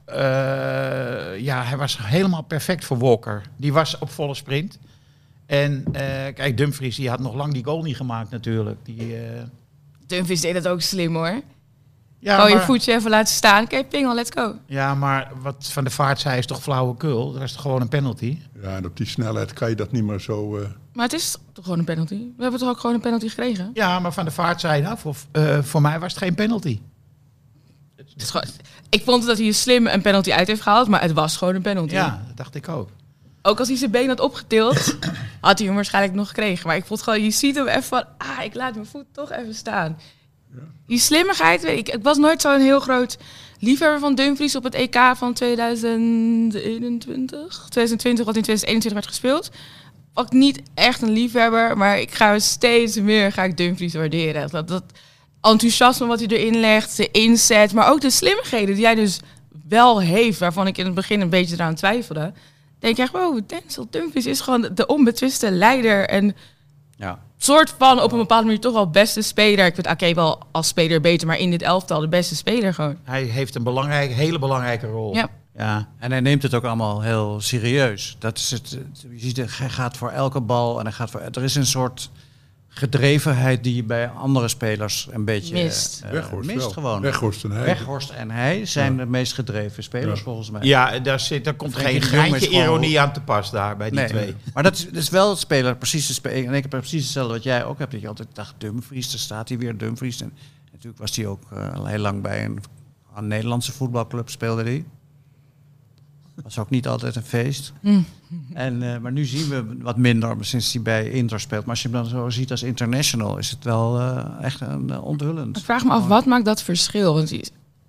hij was helemaal perfect voor Walker. Die was op volle sprint. En kijk, Dumfries die had nog lang die goal niet gemaakt natuurlijk. Dumfries deed dat ook slim hoor. Ja, gewoon je voetje even laten staan. Kijk, pingel, let's go. Ja, maar wat Van der Vaart zei is toch flauwekul? Dat is toch gewoon een penalty? Ja, en op die snelheid kan je dat niet meer zo... Maar het is toch gewoon een penalty? We hebben toch ook gewoon een penalty gekregen? Ja, maar Van der Vaart zei, nou, voor mij was het geen penalty. Het is gewoon, ik vond dat hij slim een penalty uit heeft gehaald, maar het was gewoon een penalty. Ja, dat dacht ik ook. Ook als hij zijn been had opgetild, had hij hem waarschijnlijk nog gekregen. Maar ik vond gewoon, je ziet hem even van, ik laat mijn voet toch even staan. Ja. Die slimmigheid, ik was nooit zo'n heel groot liefhebber van Dumfries op het EK van 2021. 2020, wat in 2021 werd gespeeld. Ook niet echt een liefhebber, maar ik ga steeds meer Dumfries waarderen. Dat enthousiasme wat hij erin legt, de inzet, maar ook de slimmigheden die hij dus wel heeft, waarvan ik in het begin een beetje eraan twijfelde. Denk ik echt, wow, Denzel Dumfries is gewoon de onbetwiste leider en soort van op een bepaalde manier toch wel beste speler. Ik vind Ake wel als speler beter, maar in dit elftal de beste speler gewoon. Hij heeft een hele belangrijke rol. Ja. En hij neemt het ook allemaal heel serieus. Dat is het. Je ziet, hij gaat voor elke bal en hij gaat voor. Er is een soort gedrevenheid die je bij andere spelers een beetje mist. Weghorst gewoon. Weghorst en hij zijn de meest gedreven spelers volgens mij. Ja, daar komt geen greintje ironie aan te pas daar bij die twee. Maar dat is wel het speler, precies de speler. En ik heb precies hetzelfde wat jij ook hebt. Dat je altijd dacht, Dumfries, daar staat hij weer, Dumfries. En natuurlijk was hij ook al heel lang bij een Nederlandse voetbalclub speelde hij. Was ook niet altijd een feest. Maar nu zien we wat minder sinds hij bij Inter speelt. Maar als je hem dan zo ziet als international, is het wel echt een onthullend. Ik vraag me af, wat maakt dat verschil? Want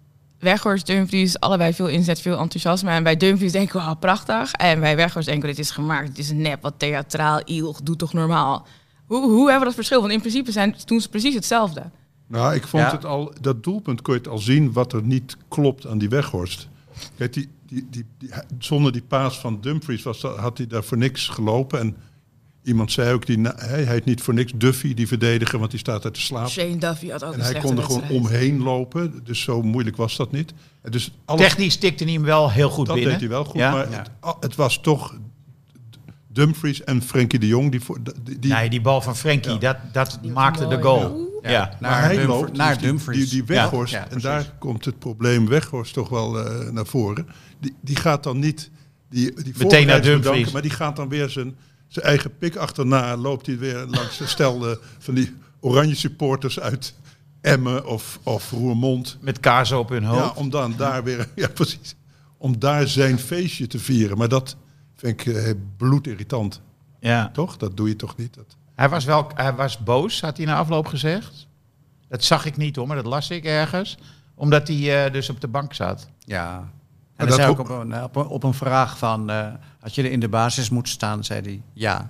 Weghorst, Dumfries, allebei veel inzet, veel enthousiasme. En bij Dumfries denken we, prachtig. En bij Weghorst denken we, dit is gemaakt, dit is een nep, wat theatraal, doe toch normaal. Hoe hebben we dat verschil? Want in principe doen ze precies hetzelfde. Nou, ik vond het al, dat doelpunt kon je het al zien wat er niet klopt aan die Weghorst. Kijk, die, zonder die paas van Dumfries had hij daar voor niks gelopen. En iemand zei ook, hij heet niet voor niks Duffy, die verdediger, want die staat uit te slapen. Shane Duffy had ook en hij kon er gewoon omheen lopen, dus zo moeilijk was dat niet. En dus technisch tikte hij hem wel heel goed dat binnen. Dat deed hij wel goed, maar het was toch Dumfries en Frenkie de Jong. Die bal van Frenkie, dat maakte de goal. Ja. Naar Dumfries. Die Weghorst, en daar komt het probleem Weghorst toch wel naar voren. Die gaat dan niet die meteen naar Dumfries, maar die gaat dan weer zijn eigen pik achterna. Loopt hij weer langs de stel van die oranje supporters uit Emmen of Roermond. Met kaarsen op hun hoofd. Ja, om dan daar weer, precies. Om daar zijn feestje te vieren. Maar dat vind ik bloedirritant. Ja. Toch? Dat doe je toch niet? Hij was boos, had hij na afloop gezegd. Dat zag ik niet hoor, maar dat las ik ergens. Omdat hij dus op de bank zat. Ja. En dan zei ook op een vraag van, als je er in de basis moet staan, zei hij ja.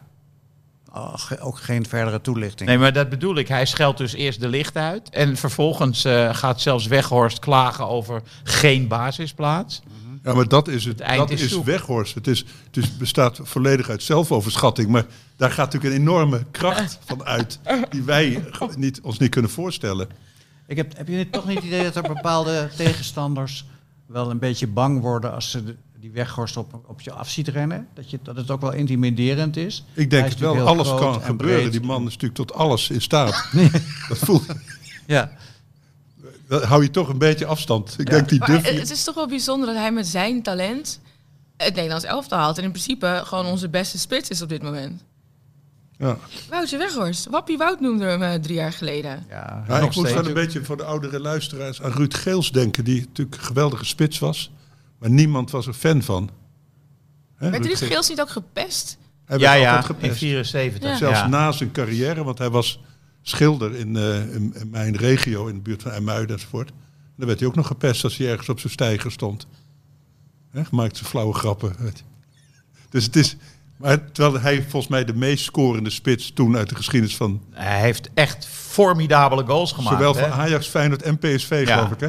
Ook geen verdere toelichting. Nee, maar dat bedoel ik. Hij scheldt dus eerst de licht uit. En vervolgens gaat zelfs Weghorst klagen over geen basisplaats. Ja, maar dat is het. Dat is Weghorst. Het bestaat volledig uit zelfoverschatting. Maar daar gaat natuurlijk een enorme kracht van uit. Die wij ons niet kunnen voorstellen. Heb je toch niet het idee dat er bepaalde tegenstanders wel een beetje bang worden als ze die Weghorst op je af ziet rennen? Dat het ook wel intimiderend is? Ik denk het wel. Alles kan gebeuren. Breed. Die man is natuurlijk tot alles in staat. Dat voelt... Ja. Dan hou je toch een beetje afstand. Ik denk het is toch wel bijzonder dat hij met zijn talent het Nederlands elftal haalt. En in principe gewoon onze beste spits is op dit moment. Ja. Woutje Weghorst. Wappie Wout noemde hem 3 jaar geleden. Ja, ik moet wel een beetje voor de oudere luisteraars aan Ruud Geels denken. Die natuurlijk een geweldige spits was. Maar niemand was er fan van. Werd Ruud Geels niet ook gepest? Hij werd altijd gepest. In 74. Ja. Zelfs na zijn carrière, want hij was schilder in mijn regio, in de buurt van IJmuiden enzovoort. En dan werd hij ook nog gepest als hij ergens op zijn steiger stond. Maakte ze flauwe grappen. Dus het is... Maar terwijl hij volgens mij de meest scorende spits toen uit de geschiedenis van... Hij heeft echt formidabele goals gemaakt. Zowel van Ajax, Feyenoord en PSV, geloof ik. Hè?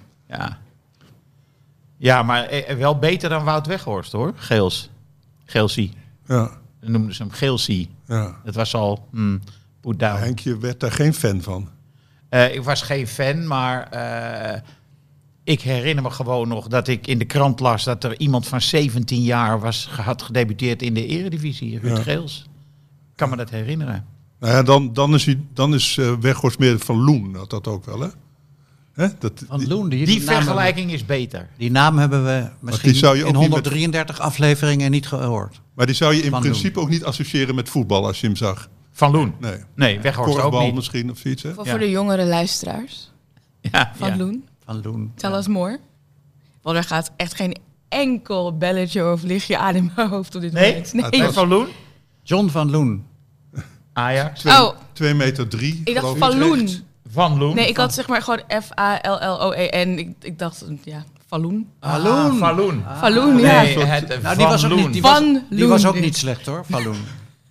Ja, maar wel beter dan Wout Weghorst, hoor. Geelsie. Ja. Dan noemden ze hem Geelsie. Ja. Dat was al... put down. Henkje werd daar geen fan van. Ik was geen fan, maar... ik herinner me gewoon nog dat ik in de krant las dat er iemand van 17 jaar had gedebuteerd in de Eredivisie. Ruud Geels. Ik kan me dat herinneren. Nou ja, dan is Weghorst meer van Loen. Dat ook wel, hè? Van Loen. Die vergelijking is beter. Die naam hebben we misschien in 133 afleveringen niet gehoord. Maar die zou je in principe ook niet associëren met voetbal als je hem zag. Van Loen? Nee, Weghorst ook niet. Misschien of iets, hè? Voor de jongere luisteraars. Van Loen. Van Loen. Tell us more. Want er gaat echt geen enkel belletje of lichtje aan in mijn hoofd op dit moment. Nee. Van Loen? John van Loen. Ajax. 2 meter 3. Ik dacht Van Loen. Van Loen? Nee, ik had zeg maar gewoon F-A-L-L-O-E-N. Ik dacht, Van Loen. Van Loen. Van Loen, ja. Nee, die was ook niet, die was ook niet slecht, hoor. Van Loen.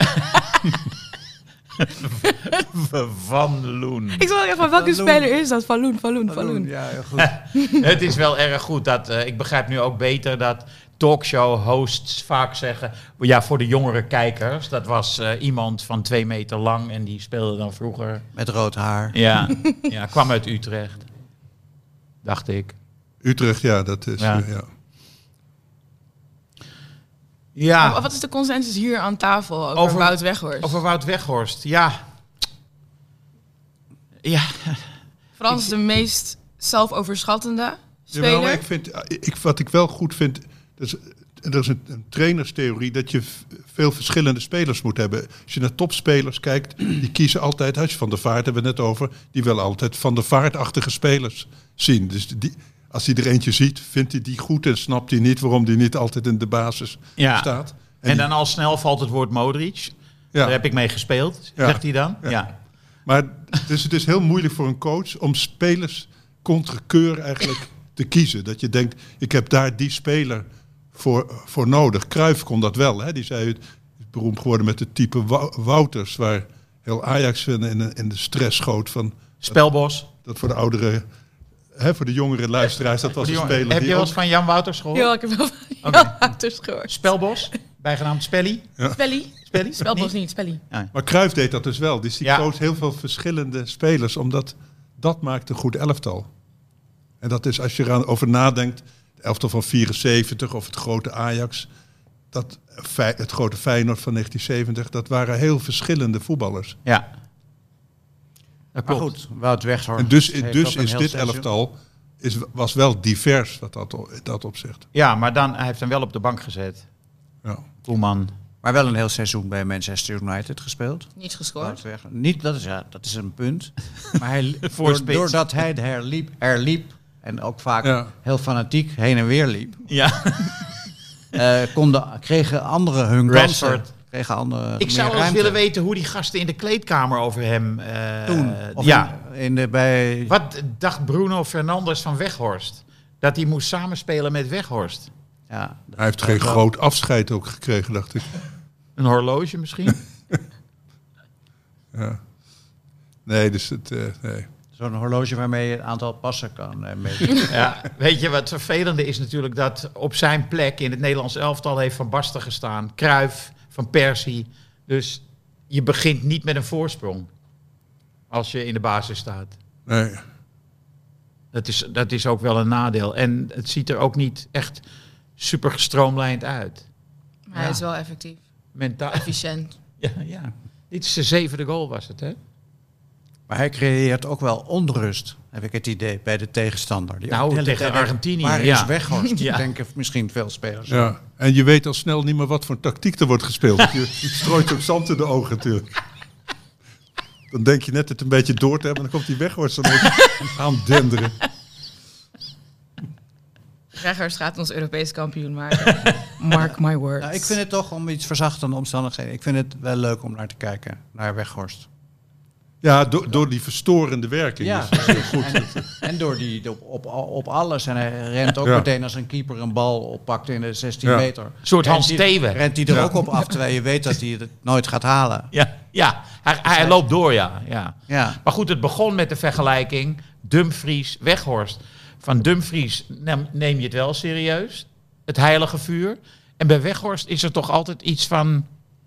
Van Loen. Ik zal even, welke speler is dat? Van Loen. Ja, heel goed. Het is wel erg goed dat, ik begrijp nu ook beter dat talkshow-hosts vaak zeggen, ja, voor de jongere kijkers, dat was iemand van 2 meter lang en die speelde dan vroeger. Met rood haar. Ja, kwam uit Utrecht, dacht ik. Utrecht, ja, dat is... Ja. Maar wat is de consensus hier aan tafel over Wout Weghorst? Over Wout Weghorst, ja. Frans de meest zelfoverschattende speler. Ja, maar ik vind, wat ik wel goed vind, er is een trainerstheorie dat je veel verschillende spelers moet hebben. Als je naar topspelers kijkt, die kiezen altijd, als je Van der Vaart hebben we het net over, die willen altijd Van der Vaart-achtige spelers zien. Dus als hij er eentje ziet, vindt hij die goed en snapt hij niet waarom die niet altijd in de basis staat. En dan al snel valt het woord Modric. Daar heb ik mee gespeeld, zegt hij dan. Ja. Maar dus het is heel moeilijk voor een coach om spelers contre keur eigenlijk te kiezen. Dat je denkt, ik heb daar die speler voor nodig. Cruijff kon dat wel. Hè? Die zei, het is beroemd geworden met het type Wouters, waar heel Ajax in de stress schoot van... Spelbos. Dat voor de oudere, voor de jongere luisteraars, dat was een speler. Heb je wel eens van Jan Wouters gehoord? Ja, ik heb wel van Jan Wouters gehoord. Spelbos, bijgenaamd Spelly. Ja. Spelly? Spelbos niet, Spelly. Ja. Maar Cruijff deed dat dus wel. Dus die koos heel veel verschillende spelers, omdat dat maakt een goed elftal. En dat is, als je erover nadenkt, het elftal van 74 of het grote Ajax, het grote Feyenoord van 1970, dat waren heel verschillende voetballers. Ja. Dat Maar klopt. goed, Wout Weghorst. En dus is dit elftal was wel divers wat dat opzegt. Ja, maar hij heeft hem wel op de bank gezet. Ja. Koeman. Maar wel een heel seizoen bij Manchester United gespeeld. Niet gescoord. Niet, dat is een punt. Maar hij, Voorspits. doordat hij herliep en ook vaak heel fanatiek heen en weer liep, Ja. kregen anderen hun kansen. Ik zou wel eens willen weten hoe die gasten in de kleedkamer over hem... Toen. Wat dacht Bruno Fernandes van Weghorst? Dat hij moest samenspelen met Weghorst. Ja, hij heeft geen groot afscheid ook gekregen, dacht ik. Een horloge misschien? Ja. Nee, dus nee. Zo'n horloge waarmee je het aantal passen kan meten. Ja, weet je, wat vervelende is natuurlijk dat op zijn plek in het Nederlands elftal heeft Van Basten gestaan. Cruijff, Van Persie. Dus je begint niet met een voorsprong als je in de basis staat. Nee. Dat is ook wel een nadeel. En het ziet er ook niet echt super gestroomlijnd uit. Maar hij is wel effectief. Mentaal. Efficiënt. Ja. Dit is de 7e goal was het, hè? Maar hij creëert ook wel onrust, heb ik het idee, bij de tegenstander. Tegen Argentinië. Waar is Weghorst? Ja. Denken misschien veel spelers. Ja. En je weet al snel niet meer wat voor tactiek er wordt gespeeld. Je strooit ook zand in de ogen natuurlijk. Dan denk je net het een beetje door te hebben en dan komt die Weghorst zo aan denderen. Weghorst gaat ons Europees kampioen maken. Mark my words. Nou, ik vind het toch, om iets verzachtende omstandigheden, ik vind het wel leuk om naar te kijken, naar Weghorst. Ja, door die verstorende werking. Ja, is heel goed. En door die op alles. En hij rent ook meteen als een keeper een bal oppakt in de 16 meter. Een soort Hans Steven. Rent hij er ook op af, terwijl je weet dat hij het nooit gaat halen. Ja. Hij loopt door, ja. Ja. Maar goed, het begon met de vergelijking Dumfries-Weghorst. Van Dumfries neem je het wel serieus, het heilige vuur. En bij Weghorst is er toch altijd iets van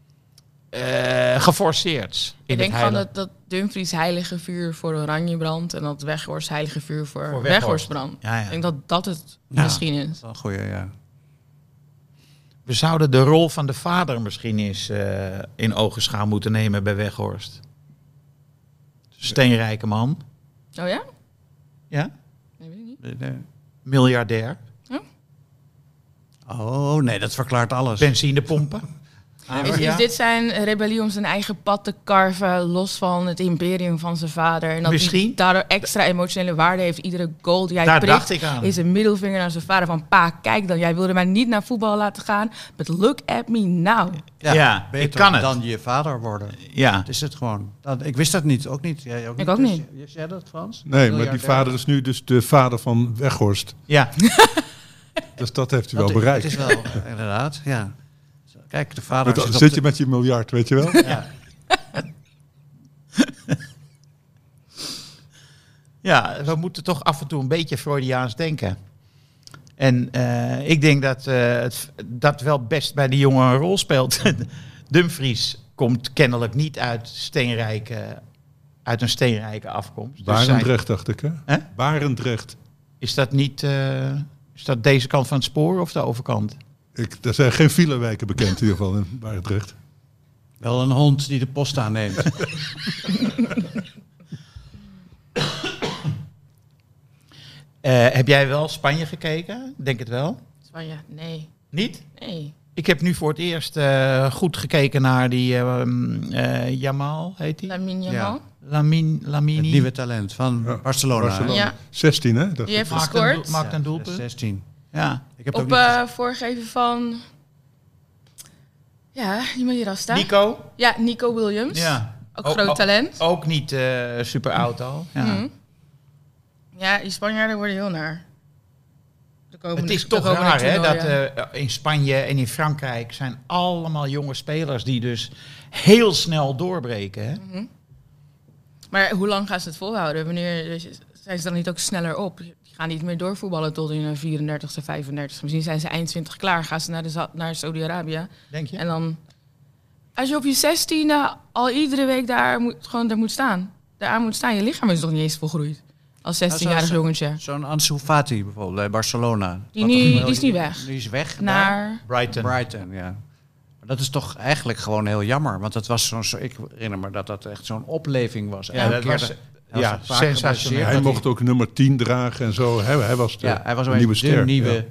geforceerd. Ik denk van dat Dumfries heilige vuur voor Oranje brandt en dat Weghorst heilige vuur voor Weghorst brandt. Ja. Ik denk dat het misschien is. Dat is een goeie, ja. We zouden de rol van de vader misschien eens in ogenschouw moeten nemen bij Weghorst. Steenrijke man. Oh ja? Ja? Nee, weet ik niet. Miljardair. Oh nee, dat verklaart alles. Benzinepompen. Is dit zijn rebellie om zijn eigen pad te karven, los van het imperium van zijn vader? En dat Misschien. hij daardoor extra emotionele waarde heeft. Iedere goal die hij Daar prikt, dacht ik aan. is een middelvinger naar zijn vader van... Pa, kijk dan, jij wilde mij niet naar voetbal laten gaan, but look at me now. Ja, beter ik kan het. dan je vader worden. Ja. Dat is het gewoon. Ik wist dat niet, ook niet. Jij ook niet. Ik ook niet. Wist jij dat, Frans? Nee, maar die vader is nu dus de vader van Weghorst. Ja. Dus dat heeft hij wel bereikt. Het is wel, inderdaad, ja. Kijk, de vader Zit je met je miljard, weet je wel? Ja. Ja, we moeten toch af en toe een beetje Freudiaans denken. En ik denk dat wel best bij die jongen een rol speelt. Dumfries komt kennelijk niet uit een steenrijke afkomst. Barendrecht, dacht ik, hè? Hè? Barendrecht. Is dat niet... is dat deze kant van het spoor of de overkant? Er zijn geen filewijken bekend in ieder geval in Barendrecht. Wel een hond die de post aanneemt. Heb jij wel Spanje gekeken? Denk het wel. Spanje, nee. Niet? Nee. Ik heb nu voor het eerst goed gekeken naar die Yamal, heet die? Lamine Ja. Yamal. Lamini. Het nieuwe talent van Barcelona. Ja. 16, hè? Die heeft Maakt gescoord. maakt een doelpunt. 16. Ja. Ik heb het ook Op niet voorgeven van... Ja, iemand die daar staat. Nico. Ja, Nico Williams. Ja. Ook groot talent. Ook niet super oud al. Ja. Mhm. Ja, die Spanjaarden worden heel naar. Het is toch raar, hè, dat in Spanje en in Frankrijk zijn allemaal jonge spelers die dus heel snel doorbreken. Hè? Mm-hmm. Maar hoe lang gaan ze het volhouden? Wanneer zijn ze dan niet ook sneller op? Die gaan niet meer doorvoetballen tot hun 34e, 35e. Misschien zijn ze eind 20 klaar, gaan ze naar Saudi-Arabië. Denk je? En dan, als je op je 16e al iedere week daar moet staan. Daaraan moet staan. Je lichaam is nog niet eens volgroeid. Als 16-jarig jongetje. Zo'n Ansu Fati bijvoorbeeld bij Barcelona. Die is niet weg. Die is weg naar Brighton, ja. Maar dat is toch eigenlijk gewoon heel jammer. Want dat was ik herinner me dat echt zo'n opleving was. Ja, dat was sensationeel. Hij mocht ook nummer 10 dragen en zo. Hij was de nieuwe ster.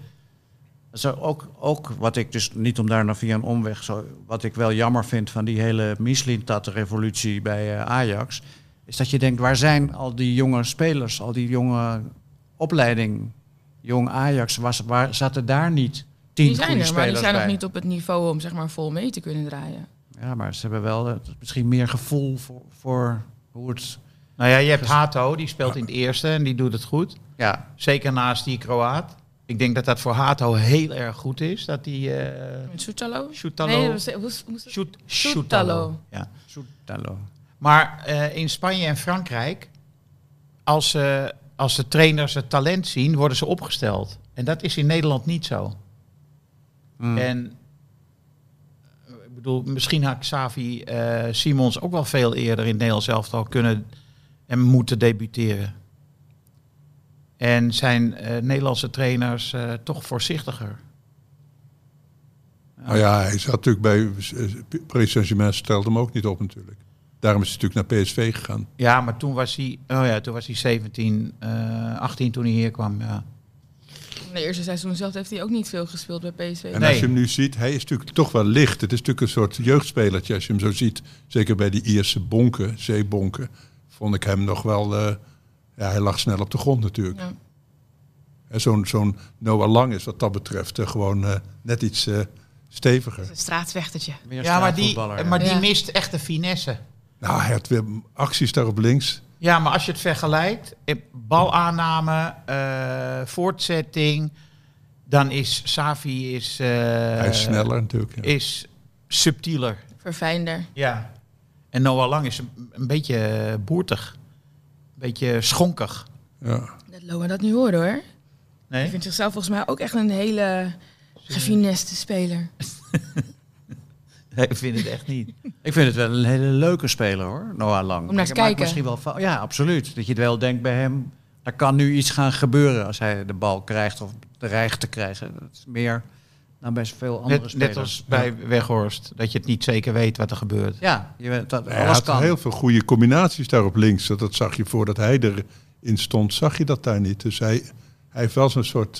Ook wat ik dus, niet om daar nog via een omweg... wat ik wel jammer vind van die hele Mislintat-revolutie bij Ajax... is dat je denkt, waar zijn al die jonge spelers, al die jonge opleiding, jong Ajax, waar zaten daar niet 10 goede spelers bij? Maar die zijn nog niet op het niveau om zeg maar vol mee te kunnen draaien. Ja, maar ze hebben wel misschien meer gevoel voor hoe het... Nou ja, je hebt Hato, die speelt in het eerste en die doet het goed. Ja. Zeker naast die Kroaat. Ik denk dat voor Hato heel erg goed is. Dat die... Soetalo? Soetalo. Nee, Soetalo. Ja. Soetalo. Maar in Spanje en Frankrijk, als de trainers het talent zien, worden ze opgesteld. En dat is in Nederland niet zo. En ik bedoel, misschien had Xavi Simons ook wel veel eerder in het Nederlands elftal kunnen en moeten debuteren. En zijn Nederlandse trainers toch voorzichtiger. Nou ja, hij zat natuurlijk bij Paris Saint-Germain, stelde hem ook niet op natuurlijk. Daarom is hij natuurlijk naar PSV gegaan. Ja, maar toen was hij 17, 18 toen hij hier kwam. Ja. In de eerste seizoen zelf heeft hij ook niet veel gespeeld bij PSV. En als je hem nu ziet, hij is natuurlijk toch wel licht. Het is natuurlijk een soort jeugdspelertje als je hem zo ziet. Zeker bij die eerste zeebonken, vond ik hem nog wel... hij lag snel op de grond natuurlijk. Ja. En zo'n Noah Lang is wat dat betreft gewoon net iets steviger. Een straatvechtertje. Ja, maar die mist echt de finesse. Nou, hij had weer acties daar op links. Ja, maar als je het vergelijkt, balaanname, voortzetting, dan is Xavi hij is sneller natuurlijk. Ja. Is subtieler. Verfijnder. Ja. En Noah Lang is een beetje boertig. Een beetje schonkig. Ja. Dat Loa dat nu horen hoor. Nee? Hij vindt zichzelf volgens mij ook echt een hele gefineste speler. Nee, ik vind het echt niet. Ik vind het wel een hele leuke speler hoor, Noah Lang. Om naar te kijken. Misschien wel ja, absoluut. Dat je het wel denkt bij hem, er kan nu iets gaan gebeuren als hij de bal krijgt of dreigt te krijgen. Dat is meer dan bij veel andere spelers. Net als bij Weghorst, dat je het niet zeker weet wat er gebeurt. Ja, je weet dat hij alles had kan. heel veel goede combinaties daar op links. Dat zag je voordat hij erin stond, zag je dat daar niet. Dus hij heeft wel zo'n soort,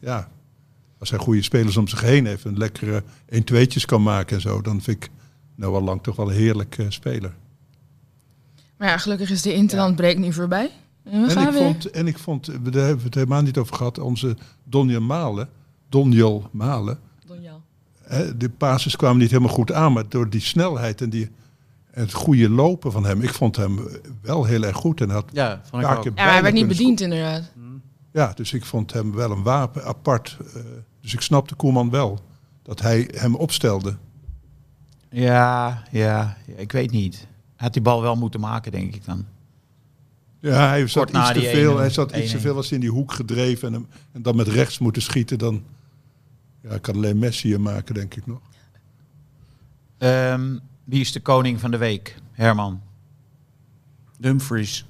als hij goede spelers om zich heen heeft en lekkere 1-2'tjes kan maken en zo, dan vind ik Noah Lang toch wel een heerlijk speler. Maar ja, gelukkig is de interland break nu voorbij. En ik vond, daar hebben we het helemaal niet over gehad, onze Donjel Malen. De passes kwamen niet helemaal goed aan, maar door die snelheid en het goede lopen van hem, ik vond hem wel heel erg goed. En had vond ik ook. Ja, maar hij werd niet bediend inderdaad. Ja, dus ik vond hem wel een wapen apart. Dus ik snapte Koeman wel, dat hij hem opstelde. Ja, ik weet niet. Had die bal wel moeten maken, denk ik dan. Ja, hij zat iets te veel. Hij zat iets te veel als in die hoek gedreven en dan met rechts moeten schieten. Dan kan alleen Messi hem maken, denk ik nog. Wie is de koning van de week, Herman? Dumfries.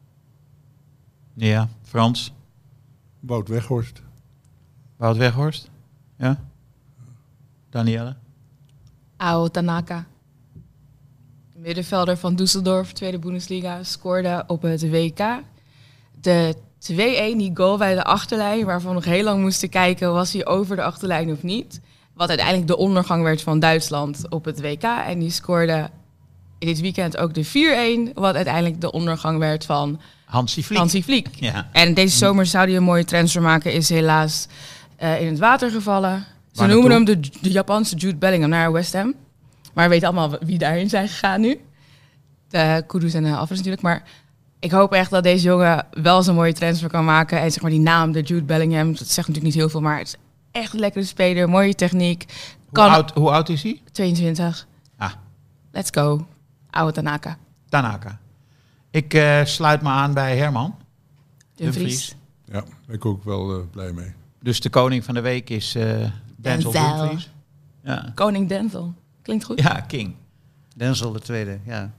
Ja, Frans. Wout Weghorst? Ja. Danielle? Ao Tanaka. Middenvelder van Düsseldorf, tweede Bundesliga, scoorde op het WK. De 2-1, die goal bij de achterlijn, waarvan we nog heel lang moesten kijken, was hij over de achterlijn of niet. Wat uiteindelijk de ondergang werd van Duitsland op het WK. En die scoorde in dit weekend ook de 4-1, wat uiteindelijk de ondergang werd van Hansi Flick. Ja. En deze zomer zou hij een mooie transfer maken, is helaas in het water gevallen. Ze noemen hem de Japanse Jude Bellingham naar West Ham. Maar we weten allemaal wie daarin zijn gegaan nu. De Kudus en de Alvarez natuurlijk. Maar ik hoop echt dat deze jongen wel zo'n mooie transfer kan maken. En zeg maar die naam, de Jude Bellingham, dat zegt natuurlijk niet heel veel, maar het is echt een lekkere speler, mooie techniek. Hoe oud is hij? 22. Ah. Let's go. Oude Tanaka. Tanaka. Ik sluit me aan bij Herman. Dumfries. Ja, ben ik ook wel blij mee. Dus de koning van de week is Denzel Dumfries. Ja. Koning Denzel. Klinkt goed. Ja, King. Denzel de tweede, ja.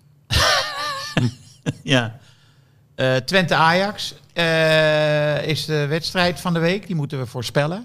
Ja. Twente-Ajax is de wedstrijd van de week. Die moeten we voorspellen.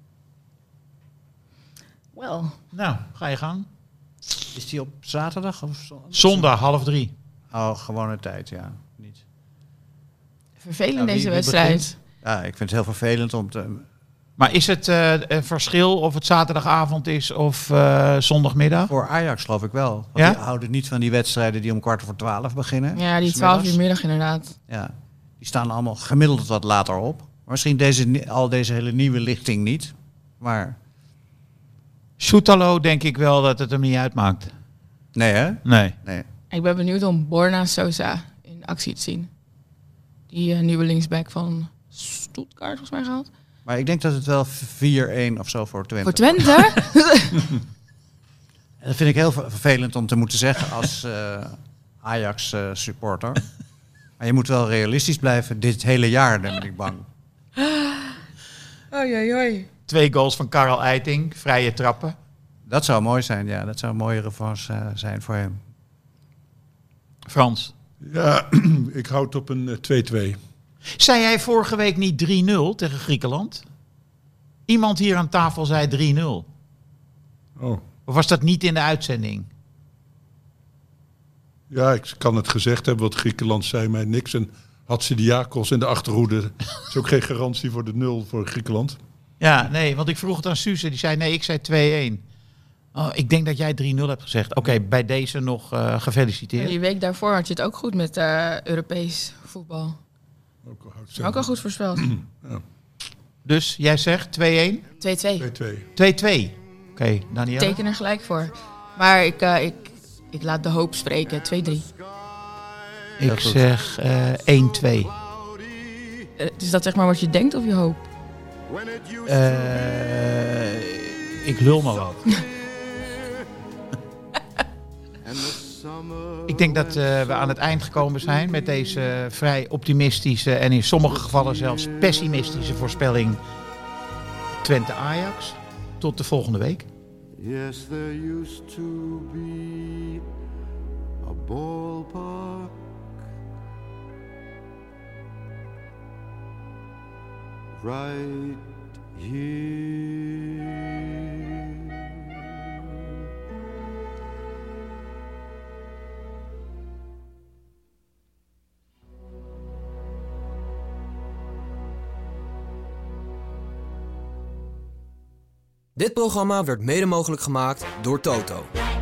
Well. Nou, ga je gang. Is die op zaterdag of Zondag 2:30. Oh, gewone tijd, ja. Niet. Vervelend Nou, deze wie wedstrijd. begint? Ja, ik vind het heel vervelend om te... Maar is het een verschil of het zaterdagavond is of zondagmiddag? Voor Ajax geloof ik wel. Want Ja? die houden niet van die wedstrijden die om 11:15 beginnen. Ja, die 's 12 middags. uur middag inderdaad. Ja, die staan allemaal gemiddeld wat later op. Maar misschien deze hele nieuwe lichting niet. Maar Soetalo denk ik wel dat het hem niet uitmaakt. nee hè? Nee. Nee. Ik ben benieuwd om Borna Sosa in actie te zien. Die nieuwe linksback van Stuttgart volgens mij gehaald. Maar ik denk dat het wel 4-1 of zo voor Twente. Voor Twente? Dat vind ik heel vervelend om te moeten zeggen als Ajax supporter. Maar je moet wel realistisch blijven dit hele jaar, dan ben ik bang. Oei, oei. 2 goals van Karel Eiting, vrije trappen. Dat zou mooi zijn, ja. Dat zou een mooie revanche zijn voor hem. Frans. Ja, ik houd op een 2-2. Zei jij vorige week niet 3-0 tegen Griekenland? Iemand hier aan tafel zei 3-0. Oh. Of was dat niet in de uitzending? Ja, ik kan het gezegd hebben, want Griekenland zei mij niks. En Hatsidiakos in de achterhoede. is ook geen garantie voor de 0 voor Griekenland. Ja, nee, want ik vroeg het aan Suze. Die zei nee, ik zei 2-1. Oh, ik denk dat jij 3-0 hebt gezegd. Oké, bij deze nog gefeliciteerd. Die week daarvoor had je het ook goed met Europees voetbal. Ook al goed voorspeld. Ja. Dus jij zegt 2-1? 2-2. 2-2. 2-2. Oké, Daniel. Teken er gelijk voor. Maar ik laat de hoop spreken. 2-3. Ik zeg 1-2. Is dat zeg maar wat je denkt of je hoopt? Ik lul maar wat. Ik denk dat we aan het eind gekomen zijn met deze vrij optimistische en in sommige gevallen zelfs pessimistische voorspelling Twente-Ajax. Tot de volgende week. Yes, there used to be a ballpark right here. Dit programma werd mede mogelijk gemaakt door Toto.